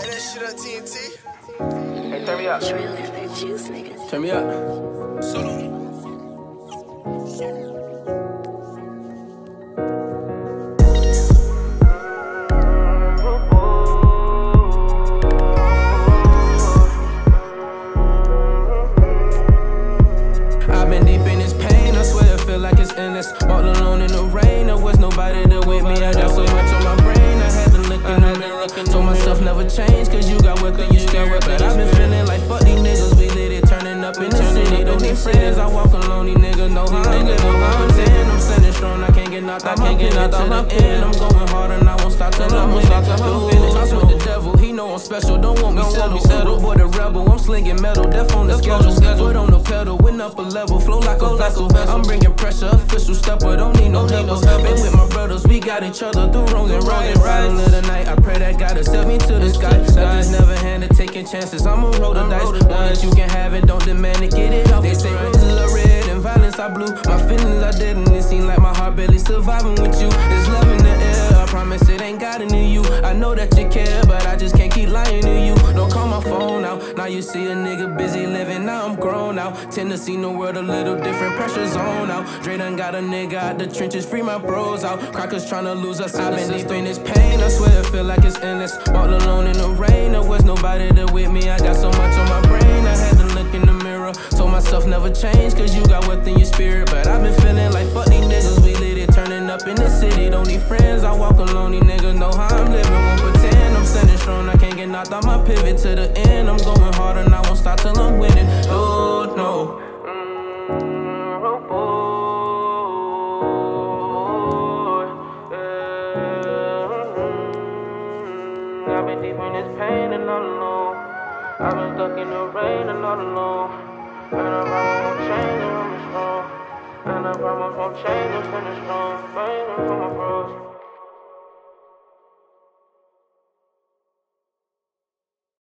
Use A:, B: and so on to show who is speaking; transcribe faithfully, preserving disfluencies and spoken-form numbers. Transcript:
A: that shit up, T N T.
B: Hey, turn me up. Turn me up.
A: Solo.
B: I've been deep in this pain, I swear I feel like it's endless. Walked alone in the rain, there was nobody there with me. I got so much on my brain, I had to look in the mirror. Told myself never change, cause you got what you spirit. But I've been feeling like fuck these niggas, we lit it, turning up in the city. Don't need friends, I walk alone, these niggas know how I'm living. I'm ten, I'm standing strong, I can't get knocked out, I can't get knocked out to the end. I'm going hard and I won't stop till I'm winning. Toss with the devil, he know I'm special, don't want me settled. Road boy the rebel, I'm slinging metal, death on the schedule. Foot on the pedal, went up a level, flow like a vessel. I'm bringing pressure, official stepper, don't need no helpers. Been with my brothers, we got each other through wrongs and rights. Riding of the night, I pray that God accept me to the sky. I just never handed taking chances, I'ma roll the dice. One that you can have it, don't demand it, get it off. They say roses are red and violence are blue. My feelings are dead and it seems like my heart barely surviving with you. There's love in the air, I promise it ain't got into you. I know that you care, but I just can't keep lying to you. Don't call my phone out, now you see a nigga busy living, now I'm grown out. Tend to see the world a little different, pressure zone out. Dre done got a nigga out the trenches, free my bros out. Crackers tryna lose us, I've been deep in this pain, I swear I feel like it's endless. Walked alone in the rain, there was nobody there with me. I got so much on my brain, I had to look in the mirror. Told myself never change, cause you got within your spirit. But I've been feeling like fuck these niggas, we lit it, turning up in the city. Don't need friends, I walk alone, these niggas know how I'm living. Won't pretend, I'm standing strong, I can't get knocked out my pivot to the end. I'm going hard and I won't stop till I'm winning. No, no. I've been deep in this pain and all alone. I've been stuck in the rain and all alone. And I promise won't change, I'm strong. And I promise won't change, I'm standing strong. Fighting for my bros.